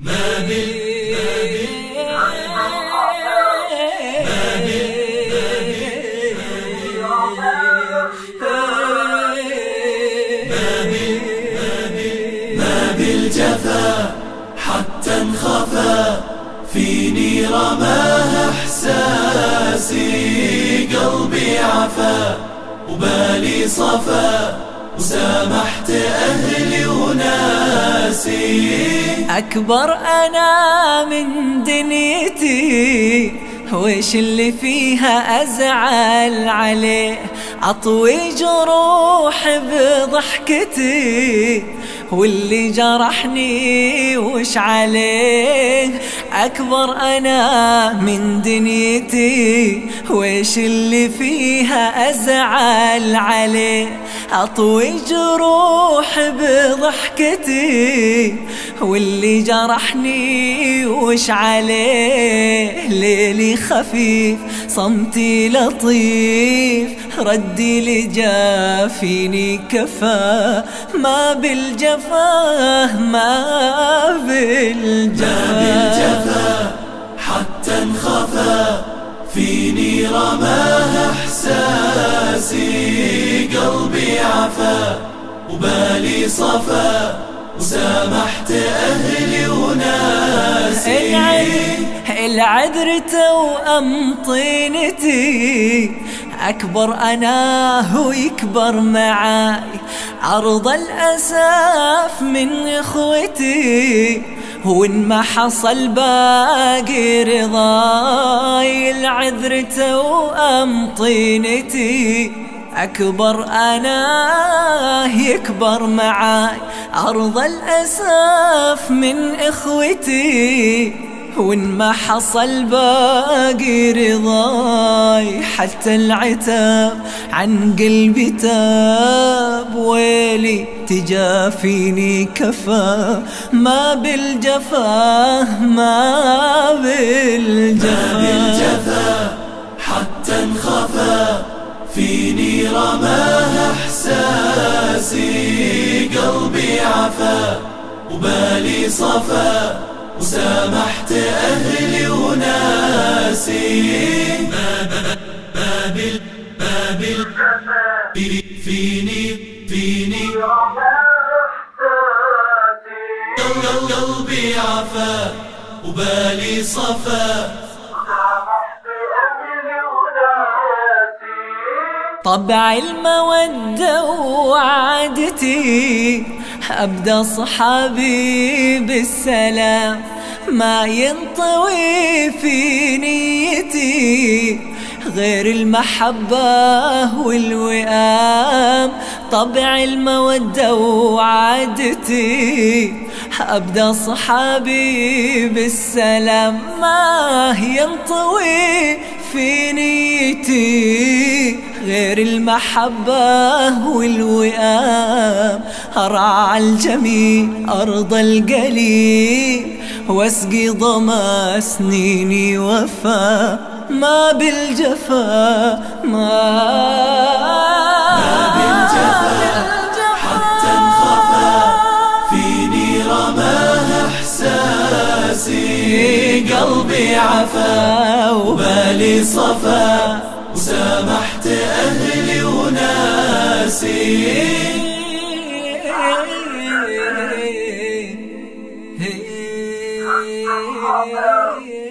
بالجفا حتى انخفى فيني رماه احساسي، قلبي عفا وبالي صفا وسامحت اهلي وناسي. اكبر انا من دنيتي ويش اللي فيها ازعل عليه، اطوي جروح بضحكتي واللي جرحني وش عليه. اكبر انا من دنيتي ويش اللي فيها ازعل عليه، اطوي جروح بضحكتي واللي جرحني وش عليه. ليلي خفيف صمتي لطيف، ردي لجا فيني كفا، ما بالجفا ما بالجفا حتى انخفى فيني رماه احساسي، قلبي عفا وبالي صفا وسامحت اهلي وناسي. العذر توأم طينتي، اكبر انا ويكبر معاي، عرض الاساف من اخوتي وإن ما حصل باقي رضاي. العذر توأم طينتي، أكبر أنا يكبر معاي، أرض الأساف من إخوتي وإن ما حصل باقي رضاي. حتى العتاب عن قلبي تاب، ويلي تجافيني كفا، ما بالجفا ما بالجفا حتى انخفى فيني رماه احساسي، قلبي عفا وبالي صفا وسامحت اهلي وناسي. فيني قلبي عفا وبالي صفا وسامحت اهلي وناسي. طبع المودة وعادتي، أبدأ صحابي بالسلام، ما ينطوي في نيتي غير المحبة والوئام. طبع المودة وعادتي، أبدأ صحابي بالسلام، ما ينطوي في نيتي غير المحبة والوئام. أرعى الجميل أرض القليل واسقي ضما سنيني وفا، ما بالجفا ما بالجفا حتى انخفى فيني رماه احساسي، قلبي عفا وبالي صفا وسامحت اهلي وناسي.